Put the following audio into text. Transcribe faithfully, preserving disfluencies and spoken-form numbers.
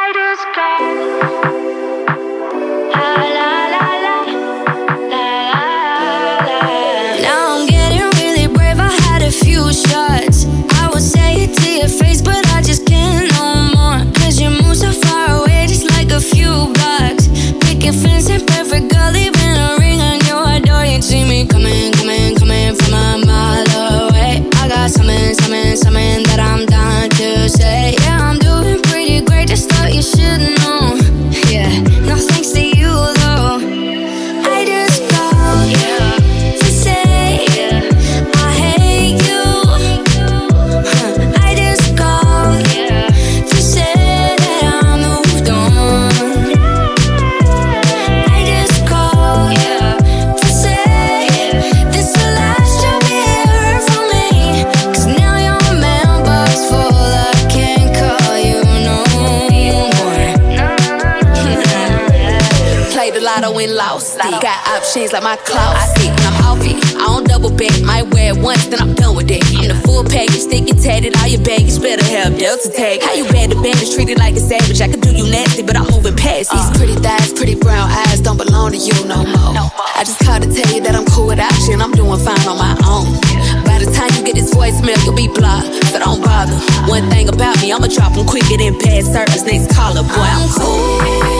And lost it. Got options like my closet. When I'm off it, I don't double back. Might wear it once, then I'm done with it. I'm the full package, stick and tatted. All your baggage better have Delta tag. How you bad to bandage, treated like a savage. I could do you nasty, but I'm moving past these pretty thighs, pretty brown eyes don't belong to you no more. I just called to tell you that I'm cool without you and I'm doing fine on my own. By the time you get this voicemail, you'll be blocked, so don't bother. One thing about me, I'ma drop them quicker than past service. Next caller, boy, I'm cool.